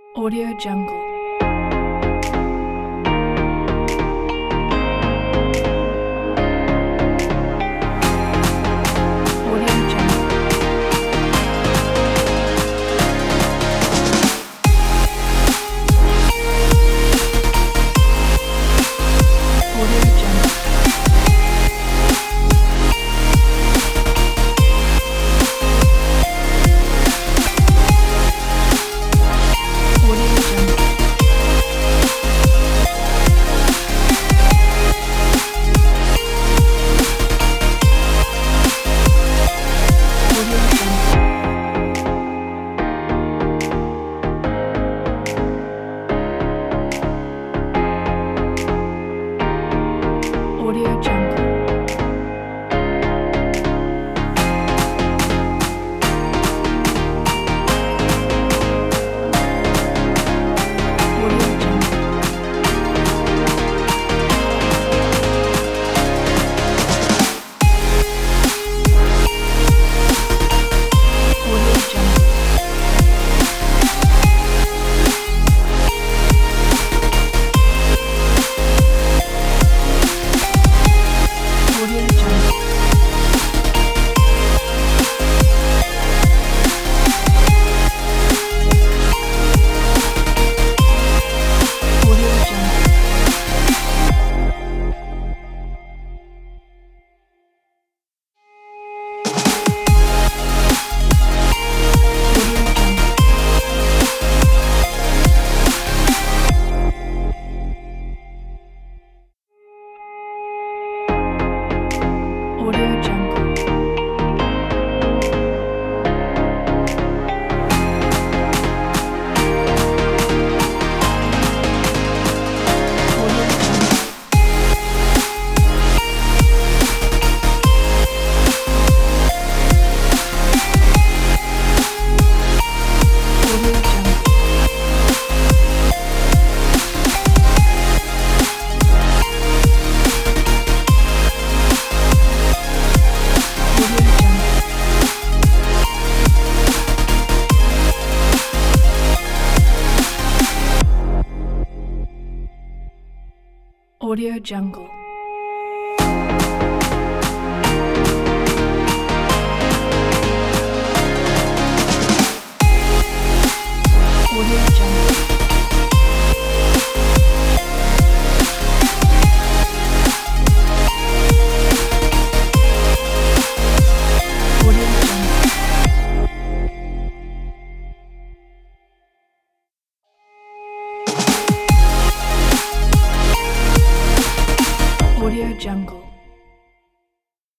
Audio Jungle. Audio Jungle. Audio Jungle. Audio Jungle. Audio Jungle. Audio Jungle. Audio Jungle. Audio Jungle. Audio Jungle. Audio Jungle. Audio Jungle. Audio Jungle. Audio Jungle. Audio Jungle. Audio Jungle. Audio Jungle. Audio Jungle. Audio Jungle. Audio Jungle.